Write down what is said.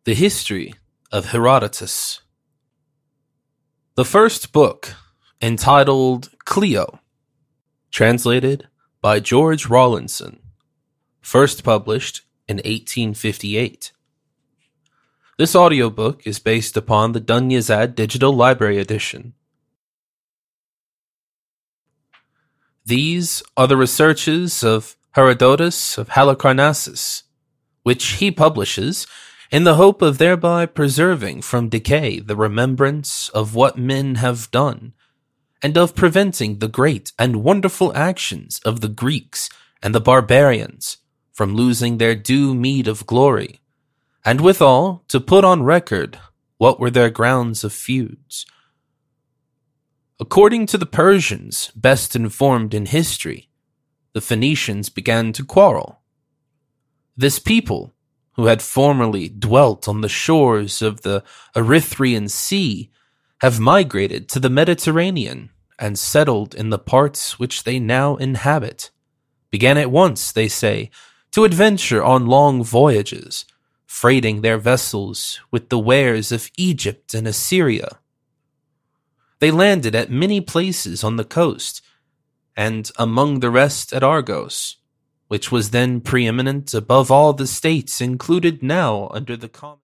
The History of Herodotus. The first book, entitled Clio, translated by George Rawlinson, first published in 1858. This audiobook is based upon the Dunyazad Digital Library Edition. These are the researches of Herodotus of Halicarnassus, which he publishes in the hope of thereby preserving from decay the remembrance of what men have done, and of preventing the great and wonderful actions of the Greeks and the barbarians from losing their due meed of glory, and withal to put on record what were their grounds of feuds. According to the Persians best informed in history, the Phoenicians began to quarrel. This people, who had formerly dwelt on the shores of the Erythraean Sea, have migrated to the Mediterranean and settled in the parts which they now inhabit, began at once, they say, to adventure on long voyages, freighting their vessels with the wares of Egypt and Assyria. They landed at many places on the coast, and among the rest at Argos, which was then preeminent above all the states included now under the common.